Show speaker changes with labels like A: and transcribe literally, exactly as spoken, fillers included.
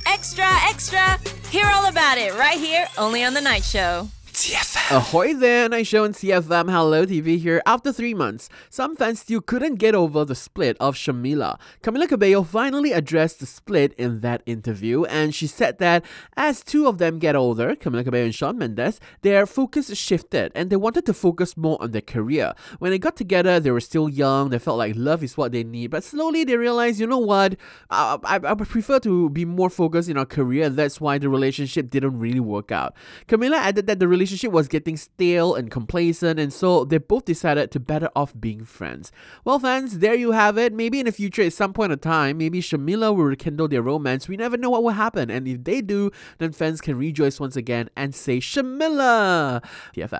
A: Extra, extra! Hear all about it right here, only on The Night Show.
B: T F M.
C: Ahoy there, Night Show on T F M. Hello T V here. After three months, some fans still couldn't get over the split of Shamila. Camila Cabello finally addressed the split in that interview, and she said that as two of them get older, Camila Cabello and Shawn Mendes, their focus shifted and they wanted to focus more on their career. When they got together, they were still young, they felt like love is what they need, but slowly they realized, you know what, I, I, I prefer to be more focused in our career, and that's why the relationship didn't really work out. Camila added that the relationship was getting stale and complacent, and so they both decided to better off being friends. Well, fans, there you have it. Maybe in the future, at some point in time, maybe Shamila will rekindle their romance. We never know what will happen, and if they do, then fans can rejoice once again and say Shamila. T F M.